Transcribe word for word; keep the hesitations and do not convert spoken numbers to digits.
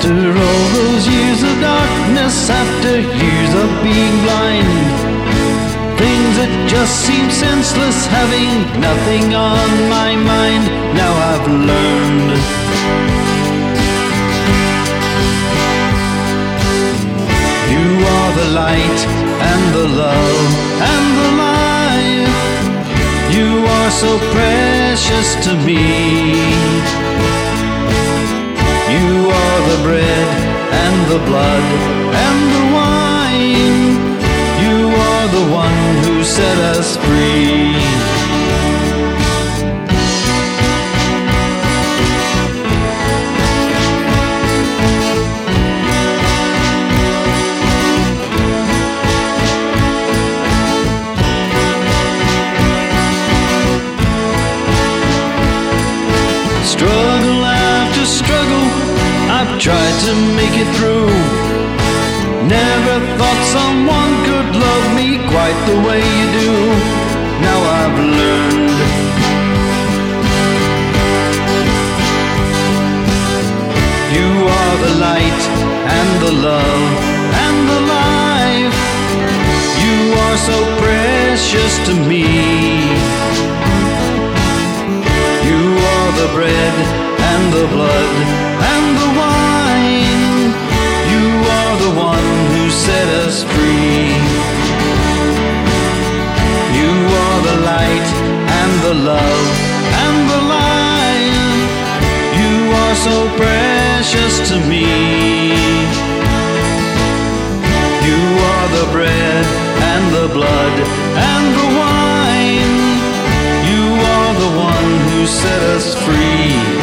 After all those years of darkness, after years of being blind, things that just seem senseless, having nothing on my mind. Now I've learned you are the light and the love and the life. You are so precious to me. You are the bread and the blood and the wine. You are the one who set us free. Struggle after struggle, I've tried to make it through. Never thought someone could love me quite the way you do. Now I've learned you are the light and the love and the life. You are so precious to me. You are the bread and the blood and the wine. You are the one who set us free. You are the light and the love and the life. You are so precious to me. You are the bread and the blood and the wine. You are the one who set us free.